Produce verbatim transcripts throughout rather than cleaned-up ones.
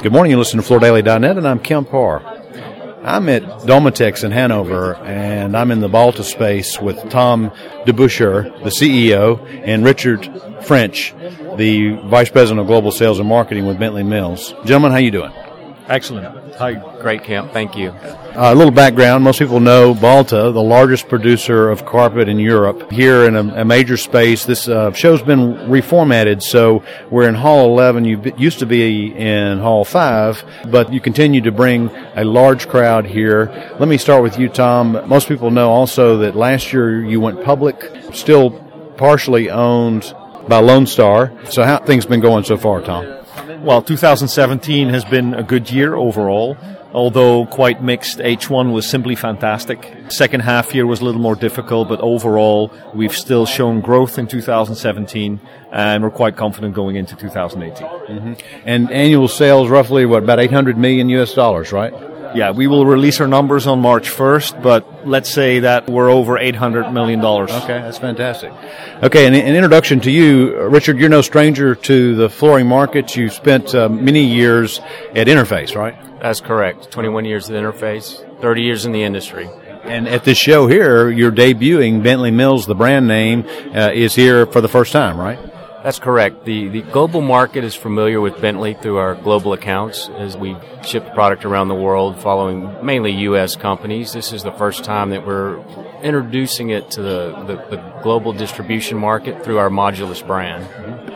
Good morning, you listen to Florida Daily dot net, and I'm Kemp Parr. I'm at Domotex in Hanover, and I'm in the Balta space with Tom DeBusschere, the C E O, and Richard French, the Vice President of Global Sales and Marketing with Bentley Mills. Gentlemen, how you doing? Excellent. Hi. Great, Kemp. Thank you. Uh, a little background. Most people know Balta, the largest producer of carpet in Europe. Here in a, a major space, this uh, show's been reformatted, so we're in Hall eleven. You used to be in Hall five, but you continue to bring a large crowd here. Let me start with you, Tom. Most people know also that last year you went public, still partially owned by Lone Star. So how have things been going so far, Tom? Well, two thousand seventeen has been a good year overall, although quite mixed. H one was simply fantastic. Second half year was a little more difficult, but overall we've still shown growth in two thousand seventeen, and we're quite confident going into two thousand eighteen. Mm-hmm. And annual sales roughly, what, about eight hundred million U S dollars, right? Yeah, we will release our numbers on March first, but let's say that we're over eight hundred million dollars. Okay, that's fantastic. Okay, and an introduction to you, Richard, you're no stranger to the flooring market. You've spent uh, many years at Interface, right? That's correct. twenty-one years at Interface, thirty years in the industry. And at this show here, you're debuting Bentley Mills, the brand name, uh, is here for the first time, right? That's correct. The the global market is familiar with Bentley through our global accounts as we ship product around the world following mainly U S companies. This is the first time that we're introducing it to the, the, the global distribution market through our Modulus brand.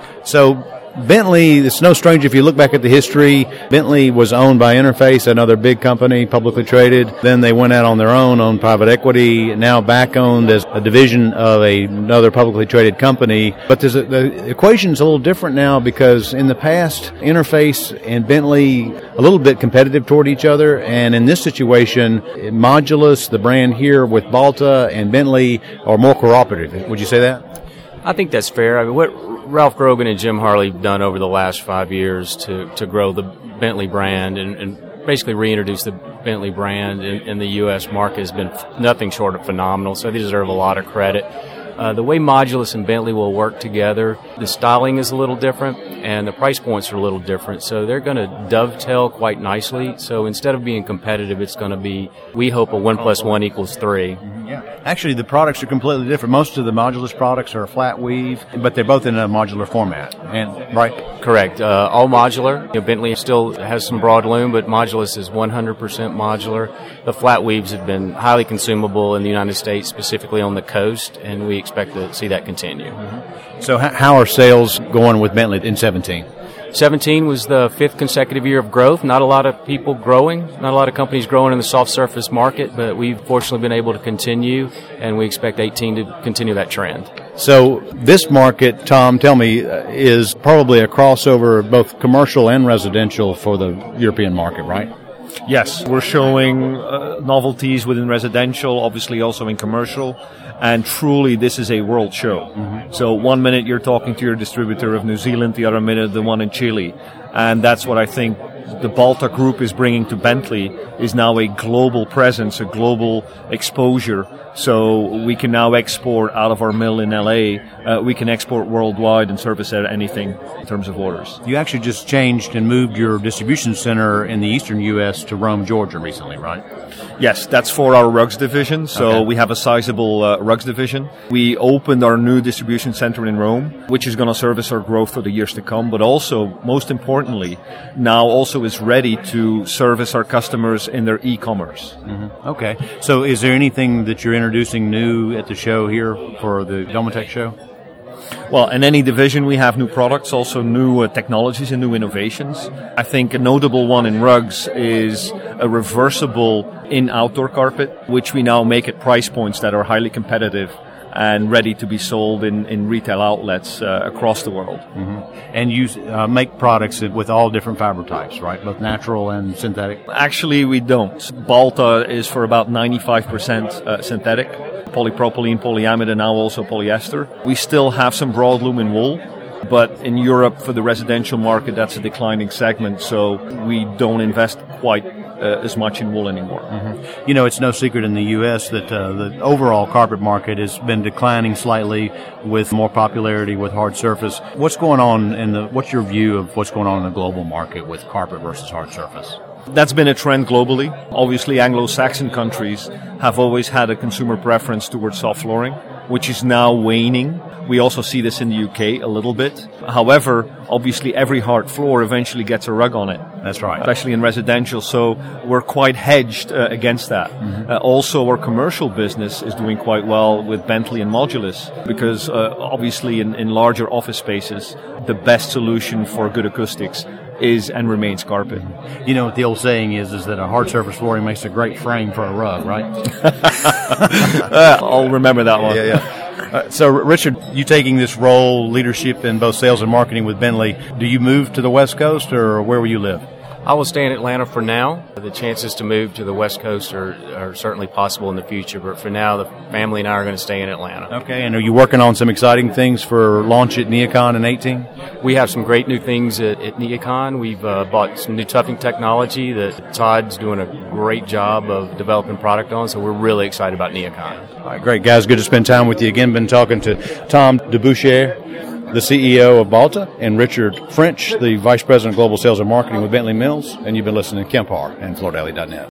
So Bentley, it's no stranger if you look back at the history. Bentley was owned by Interface, another big company, publicly traded. Then they went out on their own, owned private equity, now back owned as a division of a, another publicly traded company. But there's a, the equation's a little different now because in the past, Interface and Bentley a little bit competitive toward each other. And in this situation, Modulus, the brand here with Balta and Bentley, are more cooperative. Would you say that? I think that's fair. I mean, what Ralph Grogan and Jim Harley have done over the last five years to, to grow the Bentley brand and, and basically reintroduce the Bentley brand in, in the U S market has been nothing short of phenomenal, so they deserve a lot of credit. Uh, the way Modulus and Bentley will work together, the styling is a little different and the price points are a little different, so they're going to dovetail quite nicely. So instead of being competitive, it's going to be, we hope, a one plus one equals three. Yeah. Actually, the products are completely different. Most of the Modulus products are a flat weave, but they're both in a modular format. And right? Correct. Uh, all modular. You know, Bentley still has some broad loom, but Modulus is one hundred percent modular. The flat weaves have been highly consumable in the United States, specifically on the coast, and we expect to see that continue. Mm-hmm. So how are sales going with Bentley in seventeen? seventeen was the fifth consecutive year of growth. Not a lot of people growing, not a lot of companies growing in the soft surface market, but we've fortunately been able to continue, and we expect eighteen to continue that trend. So this market, Tom, tell me, is probably a crossover, both commercial and residential, for the European market, right? Yes, we're showing uh, novelties within residential, obviously also in commercial, and truly this is a world show. Mm-hmm. So one minute you're talking to your distributor of New Zealand, the other minute the one in Chile, and that's what I think the Balta Group is bringing to Bentley, is now a global presence, a global exposure. So we can now export out of our mill in L A. Uh, we can export worldwide and service at anything in terms of orders. You actually just changed and moved your distribution center in the eastern U S to Rome, Georgia recently, right? Yes, that's for our rugs division. So okay. We have a sizable uh, rugs division. We opened our new distribution center in Rome, which is going to service our growth for the years to come, but also, most importantly, now also is ready to service our customers in their e-commerce. Mm-hmm. Okay. So is there anything that you're introducing new at the show here for the Domotex show? Well, in any division we have new products, also new uh, technologies and new innovations. I think a notable one in rugs is a reversible in-outdoor carpet, which we now make at price points that are highly competitive and ready to be sold in, in retail outlets uh, across the world. Mm-hmm. And you uh, make products with all different fiber types, right? Both natural and synthetic? Actually, we don't. Balta is for about ninety-five percent uh, synthetic. Polypropylene, polyamide, and now also polyester. We still have some broadloom in wool, But in Europe, for the residential market, that's a declining segment, so we don't invest quite uh, as much in wool anymore. Mm-hmm. You know, it's no secret in the U S that uh, the overall carpet market has been declining slightly with more popularity with hard surface. What's going on in the, what's your view of what's going on in the global market with carpet versus hard surface? That's been a trend globally. Obviously, Anglo-Saxon countries have always had a consumer preference towards soft flooring, which is now waning. We also see this in the U K a little bit. However, obviously every hard floor eventually gets a rug on it. That's right. Especially in residential. So we're quite hedged uh, against that. Mm-hmm. Uh, also, our commercial business is doing quite well with Bentley and Modulus because uh, obviously in, in larger office spaces, the best solution for good acoustics is and remains carpet. You know what the old saying is, is that a hard surface flooring makes a great frame for a rug, right? uh, I'll remember that one. Yeah, yeah. Uh, so, Richard, you taking this role, leadership in both sales and marketing with Bentley, do you move to the West Coast or where will you live? I will stay in Atlanta for now. The chances to move to the West Coast are, are certainly possible in the future, but for now, the family and I are going to stay in Atlanta. Okay, and are you working on some exciting things for launch at NeoCon in eighteen? We have some great new things at, at NeoCon. We've uh, bought some new tuffing technology that Todd's doing a great job of developing product on, so we're really excited about NeoCon. All right, great, guys. Good to spend time with you again. Been talking to Tom DeBoucher, the C E O of Balta, and Richard French, the Vice President of Global Sales and Marketing with Bentley Mills, and you've been listening to Kemp Harr and Florida Daily dot net.